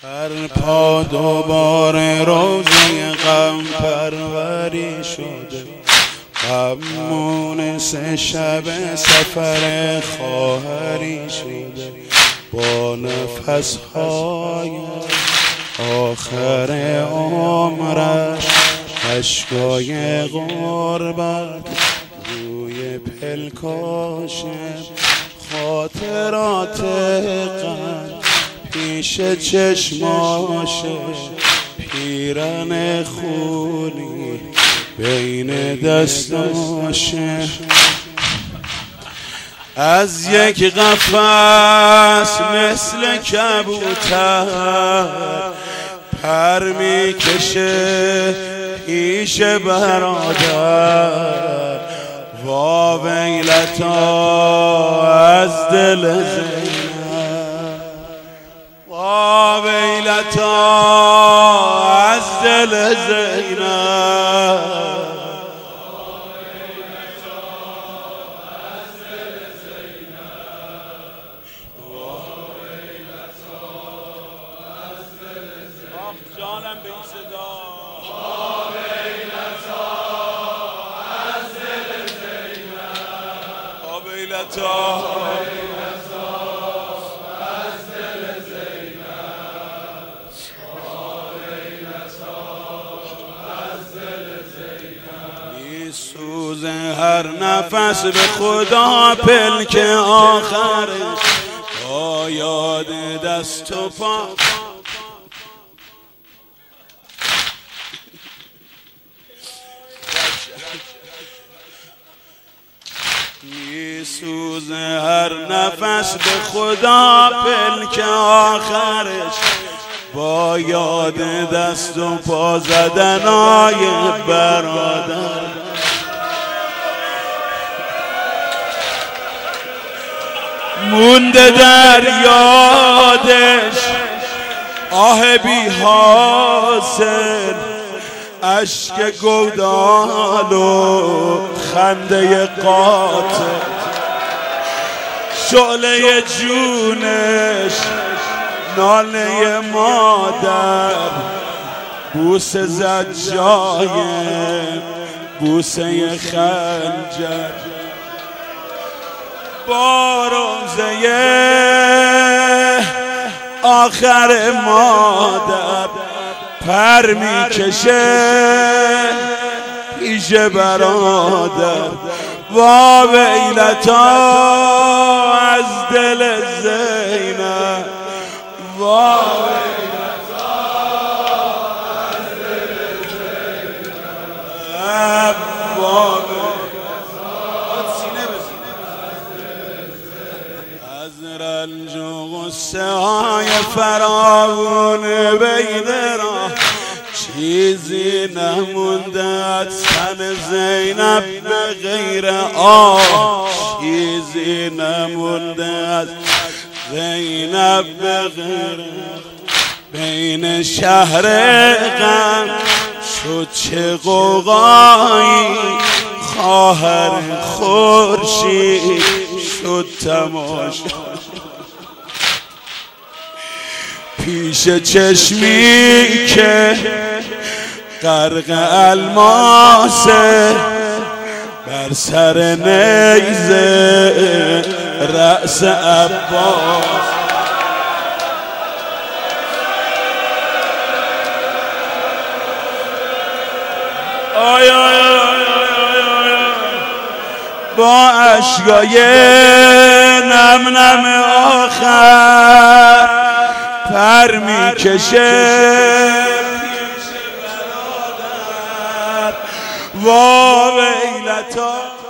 هر پا دوباره روزه غم پروری شده، غم مونس شب سفر خواهری شده. با نفس‌های آخر عمرش اشکای غربت روی پلکاش، خاطرات غم پیش چشماشه، پیرن خونی بین دستاشه. از یک قفس مثل کبوتر پر میکشه پیش برادر. وا ویلتا از دل زینب، وا ویلتا از دل زینب. جانم به این صدا از دل زینب، آبیلتا از دل زینب، از دل زینب. میسوزه هر نفس به خدا پلک آخرش، با یاد دست و پا. میسوزه هر نفس به خدا پلک آخرش، با یاد دست و پا زدنای برادر. مونده در یادش آه بی حاصل، اشک گودال و خنده قاتل. شعله جونش ناله مادر، بوسه زد جای بوسه خنجر. با روزه آخر مادر پر میکشه پیش برادر. وا ویلتا از دل زینب، وا ویلتا از دل زینب، وا ویلتا سینه از رنج و غصه های فراوون بین راه. چیزی نمونده از تن زینب به غیر آه، چیزی نمونده از زینب به غیر. بین شهر غم شد چه غوغایی، خواهر خورشید شد تماشا. پیش چشمی که غرق الماسه، بر سر نیزه رأس عباس. آی آی آی با اشکای نم نم آخر پر میکشه پیش برادر. وا ویلتا